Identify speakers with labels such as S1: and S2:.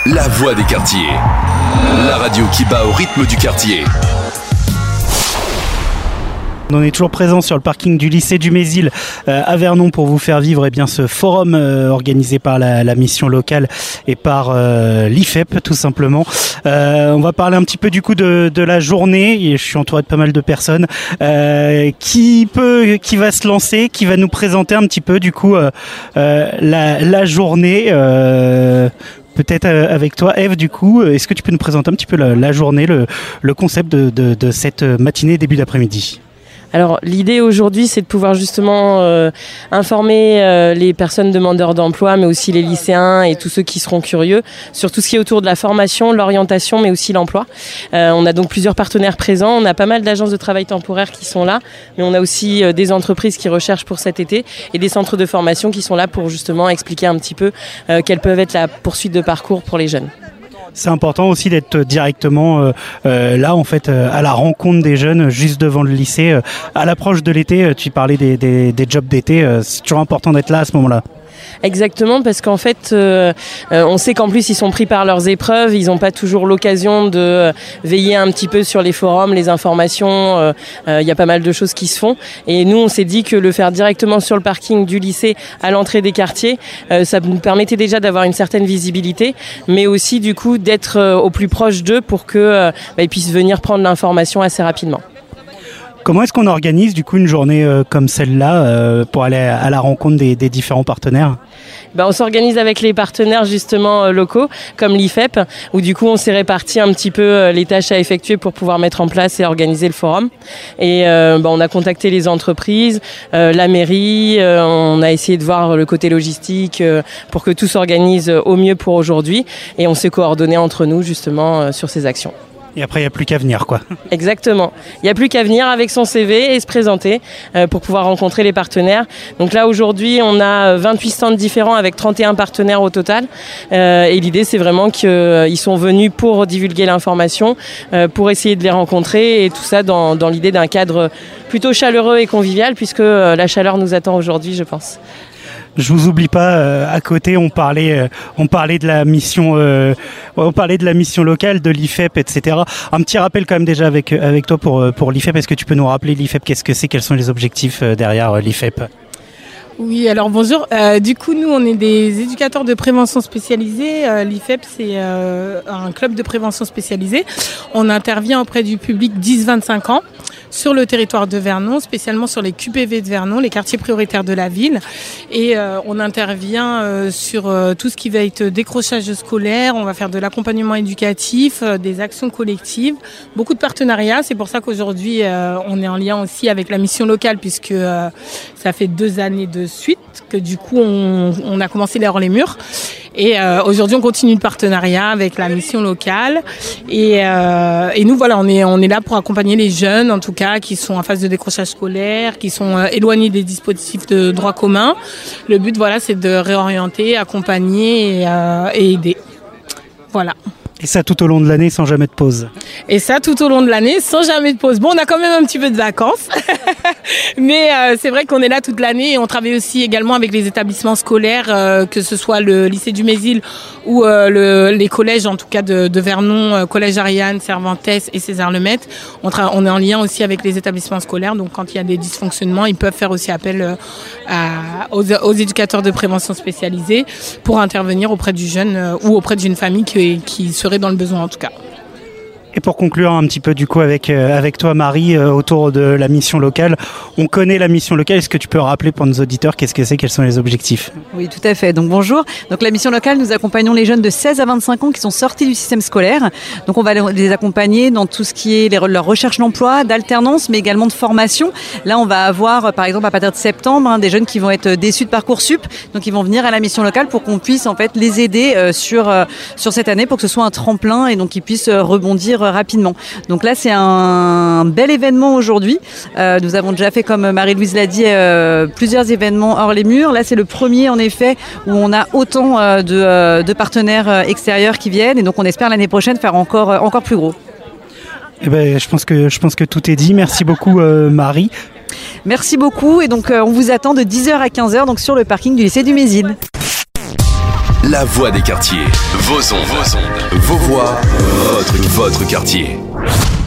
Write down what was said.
S1: la voix des quartiers. La radio qui bat au rythme du quartier.
S2: On est toujours présent sur le parking du lycée du Mésil à Vernon pour vous faire vivre ce forum organisé par la mission locale et par l'IFEP tout simplement. On va parler un petit peu du coup de la journée. Et je suis entouré de pas mal de personnes qui va se lancer, qui va nous présenter un petit peu du coup la journée. Peut-être avec toi, Eve, du coup, est-ce que tu peux nous présenter un petit peu la journée, le concept de cette matinée, début d'après-midi ?
S3: Alors l'idée aujourd'hui, c'est de pouvoir justement informer les personnes demandeurs d'emploi, mais aussi les lycéens et tous ceux qui seront curieux sur tout ce qui est autour de la formation, l'orientation, mais aussi l'emploi. On a donc plusieurs partenaires présents. On a pas mal d'agences de travail temporaire qui sont là, mais on a aussi des entreprises qui recherchent pour cet été et des centres de formation qui sont là pour justement expliquer un petit peu quelles peuvent être la poursuite de parcours pour les jeunes.
S2: C'est important aussi d'être directement là en fait à la rencontre des jeunes juste devant le lycée. À l'approche de l'été, tu parlais des jobs d'été, c'est toujours important d'être là à ce moment-là.
S3: Exactement, parce qu'en fait, on sait qu'en plus ils sont pris par leurs épreuves, ils n'ont pas toujours l'occasion de veiller un petit peu sur les forums, les informations, il y a pas mal de choses qui se font. Et nous, on s'est dit que le faire directement sur le parking du lycée, à l'entrée des quartiers, ça nous permettait déjà d'avoir une certaine visibilité, mais aussi du coup d'être au plus proche d'eux pour que ils puissent venir prendre l'information assez rapidement.
S2: Comment est-ce qu'on organise du coup une journée comme celle-là pour aller à la rencontre des différents partenaires ?
S3: On s'organise avec les partenaires justement locaux comme l'IFEP où du coup on s'est réparti un petit peu les tâches à effectuer pour pouvoir mettre en place et organiser le forum. Et on a contacté les entreprises, la mairie, on a essayé de voir le côté logistique pour que tout s'organise au mieux pour aujourd'hui et on s'est coordonné entre nous justement sur ces actions.
S2: Et après, il n'y a plus qu'à venir, quoi.
S3: Exactement. Il n'y a plus qu'à venir avec son CV et se présenter pour pouvoir rencontrer les partenaires. Donc là, aujourd'hui, on a 28 stands différents avec 31 partenaires au total. Et l'idée, c'est vraiment qu'ils sont venus pour divulguer l'information, pour essayer de les rencontrer et tout ça dans l'idée d'un cadre plutôt chaleureux et convivial puisque la chaleur nous attend aujourd'hui, je pense.
S2: Je vous oublie pas, à côté on parlait de la mission locale, de l'IFEP, etc. Un petit rappel quand même déjà avec toi pour l'IFEP. Est-ce que tu peux nous rappeler l'IFEP, qu'est-ce que c'est, quels sont les objectifs derrière l'IFEP ?
S4: Oui, alors bonjour. Du coup, nous, on est des éducateurs de prévention spécialisés. L'IFEP, c'est un club de prévention spécialisé. On intervient auprès du public 10-25 ans sur le territoire de Vernon, spécialement sur les QPV de Vernon, les quartiers prioritaires de la ville. Et on intervient sur tout ce qui va être décrochage scolaire. On va faire de l'accompagnement éducatif, des actions collectives, beaucoup de partenariats. C'est pour ça qu'aujourd'hui, on est en lien aussi avec la mission locale puisque ça fait 2 années de suite que du coup on a commencé les hors-les-murs et aujourd'hui on continue le partenariat avec la mission locale et nous voilà on est là pour accompagner les jeunes en tout cas qui sont en phase de décrochage scolaire, qui sont éloignés des dispositifs de droit commun. Le but voilà c'est de réorienter, accompagner et aider. Voilà.
S2: Et ça tout au long de l'année sans jamais de pause.
S4: Et ça tout au long de l'année sans jamais de pause. Bon, on a quand même un petit peu de vacances, mais c'est vrai qu'on est là toute l'année et on travaille aussi également avec les établissements scolaires, que ce soit le lycée du Mésil ou les collèges, en tout cas de Vernon, Collège Ariane, Cervantes et César Lemaitre. On est en lien aussi avec les établissements scolaires, donc quand il y a des dysfonctionnements, ils peuvent faire aussi appel aux éducateurs de prévention spécialisés pour intervenir auprès du jeune ou auprès d'une famille qui serait dans le besoin en tout cas.
S2: Et pour conclure un petit peu du coup avec toi Marie autour de la mission locale, on connaît la mission locale, est-ce que tu peux rappeler pour nos auditeurs qu'est-ce que c'est, quels sont les objectifs ?
S5: Oui tout à fait, donc bonjour. Donc la mission locale, nous accompagnons les jeunes de 16 à 25 ans qui sont sortis du système scolaire. Donc on va les accompagner dans tout ce qui est leur recherche d'emploi, d'alternance, mais également de formation. Là on va avoir par exemple à partir de septembre des jeunes qui vont être déçus de Parcoursup, donc ils vont venir à la mission locale pour qu'on puisse en fait les aider sur cette année pour que ce soit un tremplin et donc qu'ils puissent rebondir rapidement. Donc là c'est un bel événement aujourd'hui. Nous avons déjà fait, comme Marie-Louise l'a dit, plusieurs événements hors les murs. Là c'est le premier en effet où on a autant de partenaires extérieurs qui viennent et donc on espère l'année prochaine faire encore plus gros.
S2: Eh ben, je pense que tout est dit. Merci beaucoup Marie.
S5: Merci beaucoup et donc on vous attend de 10h à 15h donc sur le parking du lycée du Mésil.
S1: la voix des quartiers. Vos ondes, vos voix, votre quartier.